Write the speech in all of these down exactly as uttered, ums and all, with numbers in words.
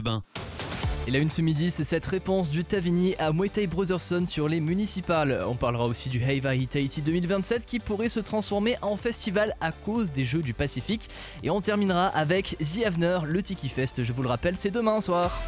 Ben. Et la une ce midi, c'est cette réponse du Taveuni à Muay Thai Brotherson sur les municipales. On parlera aussi du Heiva Tahiti deux mille vingt-sept qui pourrait se transformer en festival à cause des Jeux du Pacifique. Et on terminera avec The Avener, le Tiki Fest, je vous le rappelle, c'est demain soir.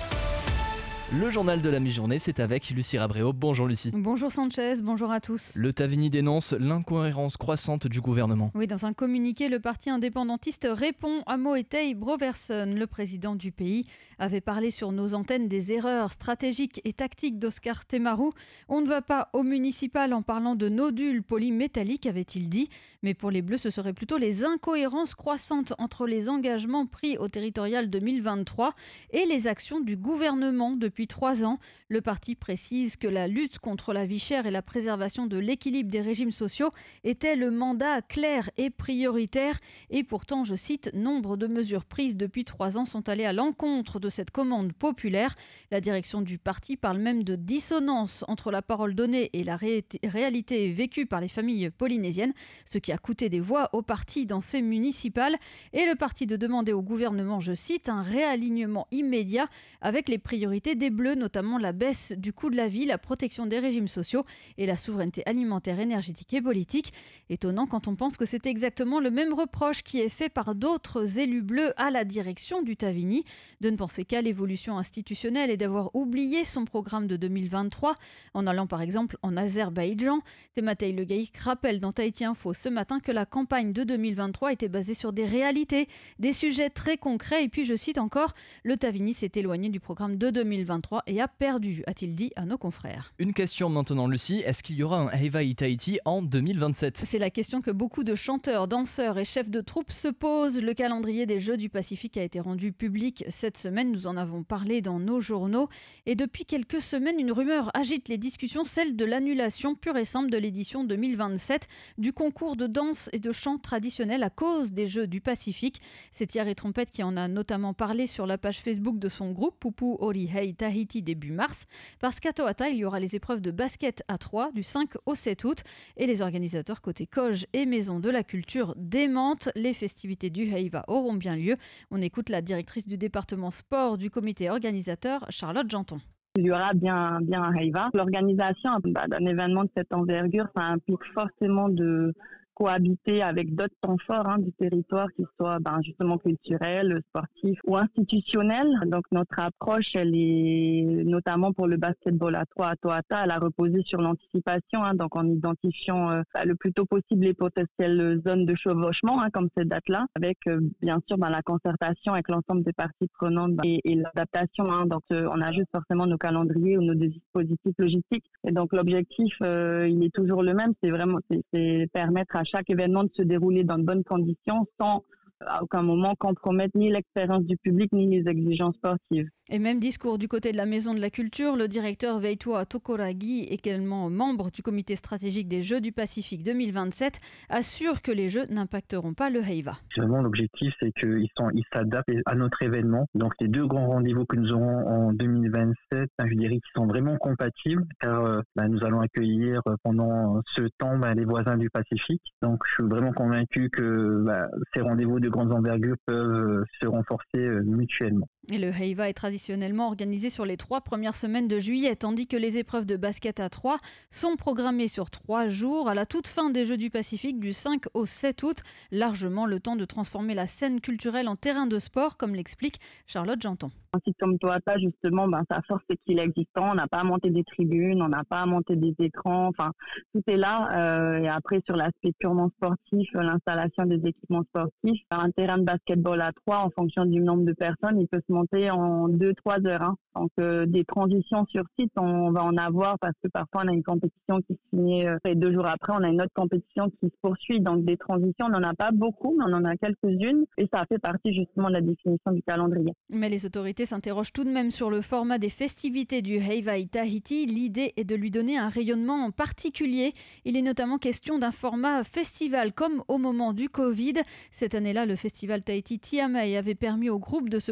Le journal de la mi-journée, c'est avec Lucie Rabréau. Bonjour Lucie. Bonjour Sanchez, bonjour à tous. Le Taveuni dénonce l'incohérence croissante du gouvernement. Oui, dans un communiqué, le parti indépendantiste répond à Muay Thai Brotherson. Le président du pays avait parlé sur nos antennes des erreurs stratégiques et tactiques d'Oscar Temaru. On ne va pas au municipal en parlant de nodules polymétalliques, avait-il dit. Mais pour les Bleus, ce serait plutôt les incohérences croissantes entre les engagements pris au territorial deux mille vingt-trois et les actions du gouvernement depuis trois ans. Le parti précise que la lutte contre la vie chère et la préservation de l'équilibre des régimes sociaux était le mandat clair et prioritaire. Et pourtant, je cite, nombre de mesures prises depuis trois ans sont allées à l'encontre de cette commande populaire. La direction du parti parle même de dissonance entre la parole donnée et la ré- réalité vécue par les familles polynésiennes, ce qui a coûté des voix au parti dans ces municipales. Et le parti de demander au gouvernement, je cite, un réalignement immédiat avec les priorités des Bleus, notamment la baisse du coût de la vie, la protection des régimes sociaux et la souveraineté alimentaire, énergétique et politique. Étonnant quand on pense que c'est exactement le même reproche qui est fait par d'autres élus bleus à la direction du Taveuni, de ne penser qu'à l'évolution institutionnelle et d'avoir oublié son programme de deux mille vingt-trois en allant par exemple en Azerbaïdjan. Thématei Le Gaïc rappelle dans Tahiti Info ce matin que la campagne de deux mille vingt-trois était basée sur des réalités, des sujets très concrets et puis je cite encore, le Taveuni s'est éloigné du programme de deux mille vingt-trois et a perdu, a-t-il dit à nos confrères. Une question maintenant Lucie, est-ce qu'il y aura un Heiva Tahiti en deux mille vingt-sept ? C'est la question que beaucoup de chanteurs, danseurs et chefs de troupe se posent. Le calendrier des Jeux du Pacifique a été rendu public cette semaine, nous en avons parlé dans nos journaux. Et depuis quelques semaines, une rumeur agite les discussions, celle de l'annulation pure et simple de l'édition deux mille vingt-sept du concours de danse et de chant traditionnel à cause des Jeux du Pacifique. C'est Thierry Trompette qui en a notamment parlé sur la page Facebook de son groupe Pupu Ori Hei Tahiti début mars. Parce qu'à Toata, il y aura les épreuves de basket à trois du cinq au sept août et les organisateurs côté Coge et Maison de la Culture démentent. Les festivités du Heiva auront bien lieu. On écoute la directrice du département sport du comité organisateur, Charlotte Janton. Il y aura bien, bien un Heiva. L'organisation bah, d'un événement de cette envergure, ça implique forcément de cohabiter avec d'autres temps forts hein, du territoire, qu'ils soient ben, justement culturels, sportifs ou institutionnels. Donc notre approche, elle est notamment pour le basketball à trois à Toata, elle a reposé sur l'anticipation, hein, donc en identifiant euh, le plus tôt possible les potentielles zones de chevauchement, hein, comme cette date-là, avec euh, bien sûr ben, la concertation avec l'ensemble des parties prenantes ben, et, et l'adaptation. Hein, donc euh, on ajuste forcément nos calendriers ou nos dispositifs logistiques. Et donc l'objectif, euh, il est toujours le même, c'est vraiment c'est, c'est permettre à chaque événement de se dérouler dans de bonnes conditions sans à aucun moment compromettre ni l'expérience du public ni les exigences sportives. Et même discours du côté de la Maison de la Culture, le directeur Veitua Tokoragi, également membre du comité stratégique des Jeux du Pacifique deux mille vingt-sept, assure que les Jeux n'impacteront pas le Heiva. Finalement, l'objectif, c'est qu'ils sont, ils s'adaptent à notre événement. Donc, les deux grands rendez-vous que nous aurons en deux mille vingt-sept, hein, je dirais qu'ils sont vraiment compatibles, car euh, bah, nous allons accueillir pendant ce temps bah, les voisins du Pacifique. Donc, je suis vraiment convaincu que bah, ces rendez-vous de grande envergure peuvent se renforcer euh, mutuellement. Et le Heiva est traditionnellement organisé sur les trois premières semaines de juillet, tandis que les épreuves de basket à trois sont programmées sur trois jours, à la toute fin des Jeux du Pacifique, du cinq au sept août, largement le temps de transformer la scène culturelle en terrain de sport, comme l'explique Charlotte Janton. Un site comme Toata, justement, ben, sa force, c'est qu'il est existant. On n'a pas à monter des tribunes, on n'a pas à monter des écrans. Enfin, tout est là. Euh, et après, sur l'aspect purement sportif, l'installation des équipements sportifs, un terrain de basketball à trois, en fonction du nombre de personnes, il peut se monter en deux, trois heures. Hein. Donc, euh, des transitions sur site, on va en avoir parce que parfois, on a une compétition qui se finit euh, et deux jours après, on a une autre compétition qui se poursuit. Donc, des transitions, on n'en a pas beaucoup, mais on en a quelques-unes. Et ça fait partie, justement, de la définition du calendrier. Mais les autorités s'interrogent tout de même sur le format des festivités du Heiva Tahiti. L'idée est de lui donner un rayonnement en particulier. Il est notamment question d'un format festival comme au moment du Covid. Cette année-là, le festival Tahiti Tiamai avait permis au groupe de se produire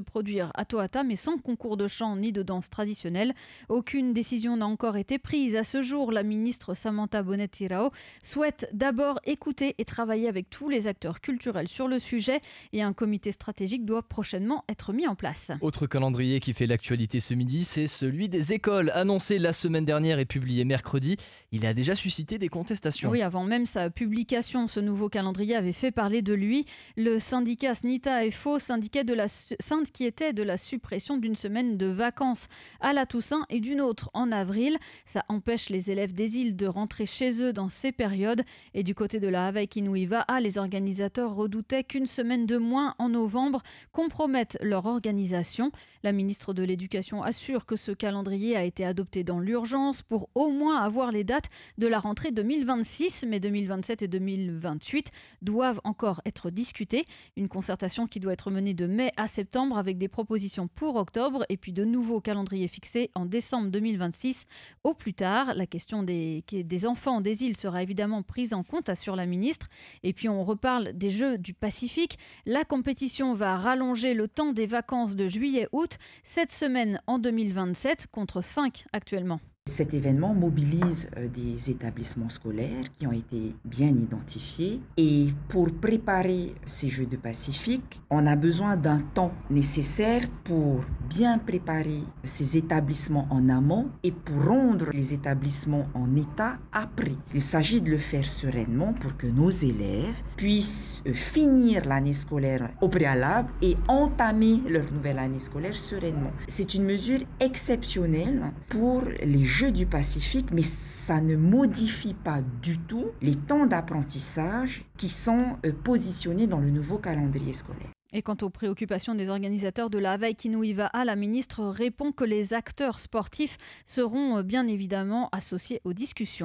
faire à Tohata, mais sans concours de chant ni de danse traditionnelle. Aucune décision n'a encore été prise. À ce jour, la ministre Samantha Bonnet-Tirao souhaite d'abord écouter et travailler avec tous les acteurs culturels sur le sujet et un comité stratégique doit prochainement être mis en place. Autre calendrier qui fait l'actualité ce midi, c'est celui des écoles. Annoncé la semaine dernière et publié mercredi, il a déjà suscité des contestations. Oui, avant même sa publication, ce nouveau calendrier avait fait parler de lui. Le syndicat SNITA F O s'inquiétait de la, s'inquiétait de la suppression d'une semaine de vacances à la Toussaint et d'une autre en avril. Ça empêche les élèves des îles de rentrer chez eux dans ces périodes. Et du côté de la Hawaii Kinuiva, les organisateurs redoutaient qu'une semaine de moins en novembre compromette leur organisation. La ministre de l'Éducation assure que ce calendrier a été adopté dans l'urgence pour au moins avoir les dates de la rentrée deux mille vingt-six, mais deux mille vingt-sept et deux mille vingt-huit doivent encore être discutées. Une concertation qui doit être menée de mai à septembre avec des propositions pour octobre et puis de nouveaux calendriers fixés en décembre deux mille vingt-six au plus tard. La question des, des enfants des îles sera évidemment prise en compte, assure la ministre. Et puis on reparle des Jeux du Pacifique. La compétition va rallonger le temps des vacances de juillet-août, cette semaine en deux mille vingt-sept contre cinq actuellement. Cet événement mobilise des établissements scolaires qui ont été bien identifiés et pour préparer ces Jeux du Pacifique, on a besoin d'un temps nécessaire pour bien préparer ces établissements en amont et pour rendre les établissements en état après. Il s'agit de le faire sereinement pour que nos élèves puissent finir l'année scolaire au préalable et entamer leur nouvelle année scolaire sereinement. C'est une mesure exceptionnelle pour les Jeux du Pacifique, mais ça ne modifie pas du tout les temps d'apprentissage qui sont positionnés dans le nouveau calendrier scolaire. Et quant aux préoccupations des organisateurs de la Hawaii Kinuiva, la ministre répond que les acteurs sportifs seront bien évidemment associés aux discussions.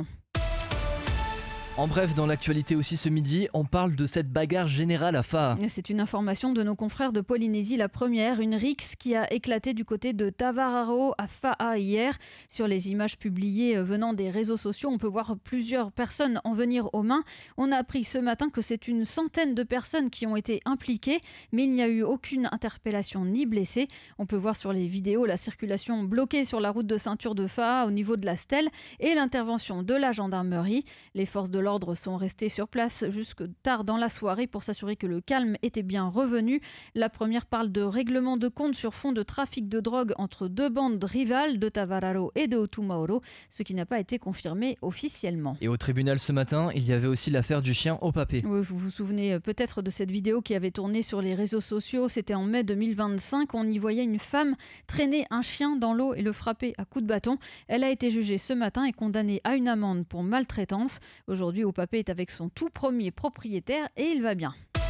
En bref, dans l'actualité aussi ce midi, on parle de cette bagarre générale à Faa. C'est une information de nos confrères de Polynésie, la première, une rixe qui a éclaté du côté de Tavararo à Faa hier. Sur les images publiées venant des réseaux sociaux, on peut voir plusieurs personnes en venir aux mains. On a appris ce matin que c'est une centaine de personnes qui ont été impliquées, mais il n'y a eu aucune interpellation ni blessé. On peut voir sur les vidéos la circulation bloquée sur la route de ceinture de Faa au niveau de la stèle et l'intervention de la gendarmerie. Les forces de l'ordre sont restés sur place jusque tard dans la soirée pour s'assurer que le calme était bien revenu. La première parle de règlement de compte sur fond de trafic de drogue entre deux bandes rivales de Tavararo et de Otumaoro, ce qui n'a pas été confirmé officiellement. Et au tribunal ce matin, il y avait aussi l'affaire du chien au papé. Oui, vous vous souvenez peut-être de cette vidéo qui avait tourné sur les réseaux sociaux. C'était en mai deux mille vingt-cinq. On y voyait une femme traîner un chien dans l'eau et le frapper à coups de bâton. Elle a été jugée ce matin et condamnée à une amende pour maltraitance. Aujourd'hui, Opapé est avec son tout premier propriétaire et il va bien.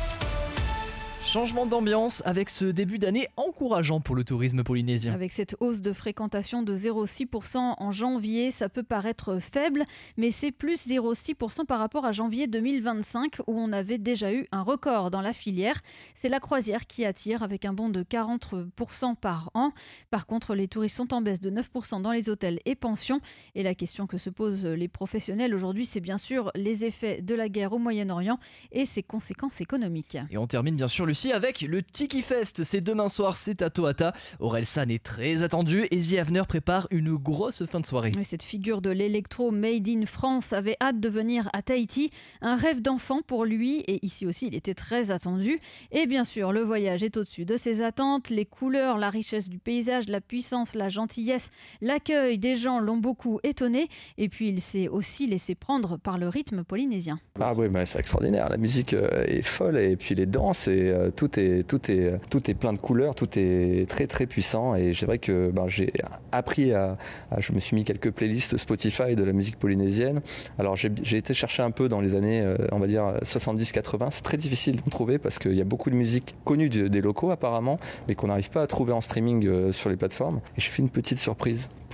Changement d'ambiance avec ce début d'année encourageant pour le tourisme polynésien. Avec cette hausse de fréquentation de zéro virgule six pour cent en janvier, ça peut paraître faible, mais c'est plus zéro virgule six pour cent par rapport à janvier deux mille vingt-cinq où on avait déjà eu un record dans la filière. C'est la croisière qui attire avec un bond de quarante pour cent par an. Par contre, les touristes sont en baisse de neuf pour cent dans les hôtels et pensions. Et la question que se posent les professionnels aujourd'hui, c'est bien sûr les effets de la guerre au Moyen-Orient et ses conséquences économiques. Et on termine bien sûr, Lucie, avec le Tiki Fest. C'est demain soir, c'est à Tohata. Orelsan est très attendu et The Avener prépare une grosse fin de soirée. Oui, cette figure de l'électro made in France avait hâte de venir à Tahiti. Un rêve d'enfant pour lui et ici aussi il était très attendu. Et bien sûr, le voyage est au-dessus de ses attentes. Les couleurs, la richesse du paysage, la puissance, la gentillesse, l'accueil des gens l'ont beaucoup étonné. Et puis il s'est aussi laissé prendre par le rythme polynésien. Ah oui, bah, c'est extraordinaire. La musique est folle et puis les danses et euh, tout est Tout est, tout est plein de couleurs, tout est très très puissant et c'est vrai que ben, j'ai appris à, à... Je me suis mis quelques playlists Spotify de la musique polynésienne. Alors j'ai, j'ai été chercher un peu dans les années, on va dire, soixante-dix quatre-vingts. C'est très difficile d'en trouver parce qu'il y a beaucoup de musique connue de, des locaux apparemment, mais qu'on n'arrive pas à trouver en streaming euh, sur les plateformes. Et j'ai fait une petite surprise pour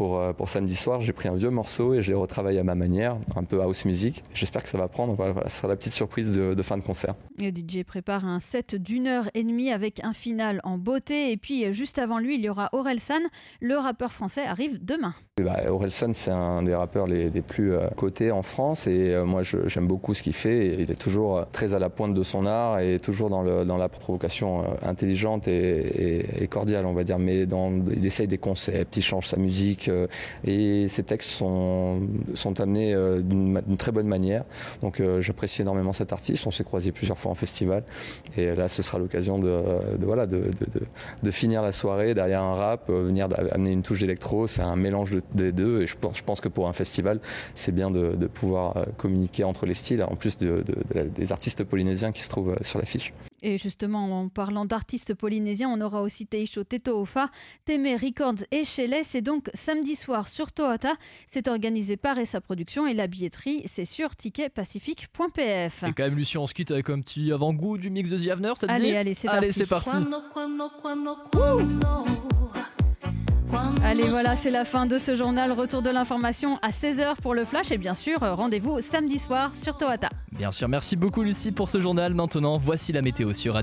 pour, pour samedi soir, j'ai pris un vieux morceau et je l'ai retravaillé à ma manière, un peu house music. J'espère que ça va prendre. Voilà, voilà, ce sera la petite surprise de, de fin de concert. Le D J prépare un set d'une heure et demie avec un final en beauté. Et puis, juste avant lui, il y aura Orelsan. Le rappeur français arrive demain. Bah, Orelsan, c'est un des rappeurs les, les plus euh, cotés en France et euh, moi je, j'aime beaucoup ce qu'il fait. Et il est toujours euh, très à la pointe de son art et toujours dans, le, dans la provocation euh, intelligente et, et, et cordiale, on va dire. Mais dans, il essaye des concepts, il change sa musique euh, et ses textes sont, sont amenés euh, d'une, d'une très bonne manière. Donc euh, j'apprécie énormément cet artiste. On s'est croisés plusieurs fois en festival et là ce sera l'occasion de, de, voilà, de, de, de, de finir la soirée derrière un rap, euh, venir amener une touche d'électro. C'est un mélange de des deux et je pense, je pense que pour un festival c'est bien de, de pouvoir communiquer entre les styles en plus de, de, de, des artistes polynésiens qui se trouvent sur l'affiche. Et justement, en parlant d'artistes polynésiens, on aura aussi Teisho Tetoofa, Teme Records et Shelley. C'est donc samedi soir sur Tohata. C'est organisé par Essa Productions et la billetterie, c'est sur ticket pacifique point p f. Et quand même, Lucie, on se quitte avec un petit avant-goût du mix de The Avener, ça te allez, dit ? Allez, c'est allez, parti. c'est parti. Allez, voilà, c'est la fin de ce journal. Retour de l'information à seize heures pour le flash. Et bien sûr, rendez-vous samedi soir sur Tohata. Bien sûr, merci beaucoup Lucie pour ce journal. Maintenant, voici la météo sur Radio.